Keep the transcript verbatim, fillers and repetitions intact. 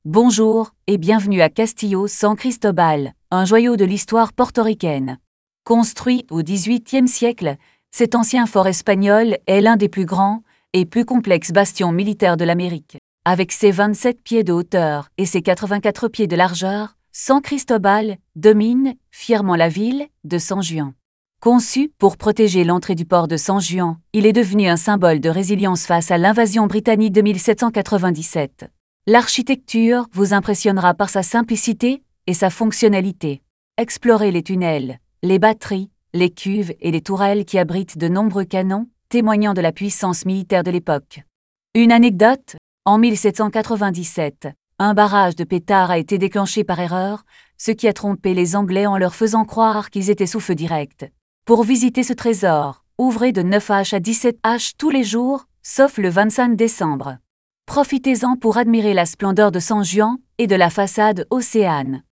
Bonjour et bienvenue à Castillo San Cristobal, un joyau de l'histoire portoricaine. Construit au dix-huitième siècle, cet ancien fort espagnol est l'un des plus grands et plus complexes bastions militaires de l'Amérique. Avec ses vingt-sept pieds de hauteur et ses quatre-vingt-quatre pieds de largeur, San Cristobal domine fièrement la ville de San Juan. Conçu pour protéger l'entrée du port de San Juan, il est devenu un symbole de résilience face à l'invasion britannique de mille sept cent quatre-vingt-dix-sept. L'architecture vous impressionnera par sa simplicité et sa fonctionnalité. Explorez les tunnels, les batteries, les cuves et les tourelles qui abritent de nombreux canons, témoignant de la puissance militaire de l'époque. Une anecdote, en mille sept cent quatre-vingt-dix-sept, un barrage de pétards a été déclenché par erreur, ce qui a trompé les Anglais en leur faisant croire qu'ils étaient sous feu direct. Pour visiter ce trésor, ouvrez de neuf heures à dix-sept heures tous les jours, sauf le vingt-cinq décembre. Profitez-en pour admirer la splendeur de San Juan et de la façade Océane.